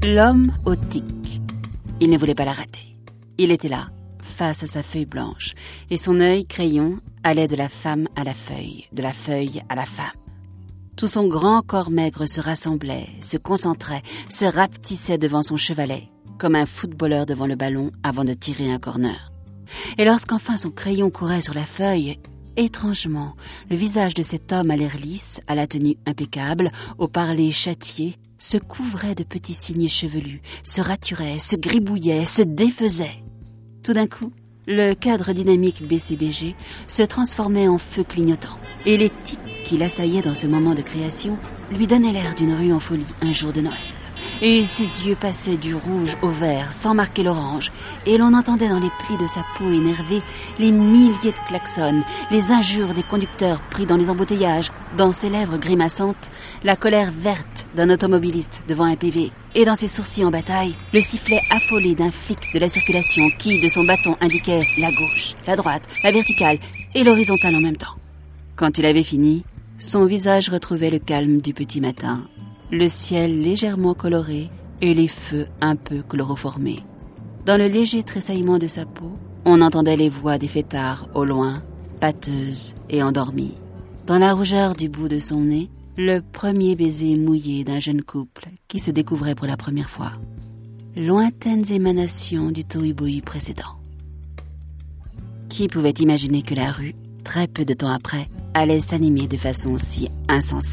L'homme au tic. Il ne voulait pas la rater. Il était là, face à sa feuille blanche, et son œil crayon allait de la femme à la feuille, de la feuille à la femme. Tout son grand corps maigre se rassemblait, se concentrait, se rapetissait devant son chevalet, comme un footballeur devant le ballon avant de tirer un corner. Et lorsqu'enfin son crayon courait sur la feuille, étrangement, le visage de cet homme à l'air lisse, à la tenue impeccable, au parler châtié, se couvrait de petits cygnes chevelus, se raturait, se gribouillait, se défaisait. Tout d'un coup, le cadre dynamique BCBG se transformait en feu clignotant, et les tics qui l'assaillaient dans ce moment de création lui donnaient l'air d'une rue en folie un jour de Noël. Et ses yeux passaient du rouge au vert sans marquer l'orange, et l'on entendait dans les plis de sa peau énervée les milliers de klaxons, les injures des conducteurs pris dans les embouteillages, dans ses lèvres grimaçantes, la colère verte d'un automobiliste devant un PV, et dans ses sourcils en bataille, le sifflet affolé d'un flic de la circulation qui, de son bâton, indiquait la gauche, la droite, la verticale et l'horizontale en même temps. Quand il avait fini, son visage retrouvait le calme du petit matin, le ciel légèrement coloré et les feux un peu chloroformés. Dans le léger tressaillement de sa peau, on entendait les voix des fêtards au loin, pâteuses et endormies. Dans la rougeur du bout de son nez, le premier baiser mouillé d'un jeune couple qui se découvrait pour la première fois. Lointaines émanations du tohu-bohu précédent. Qui pouvait imaginer que la rue, très peu de temps après, allait s'animer de façon si insensée ?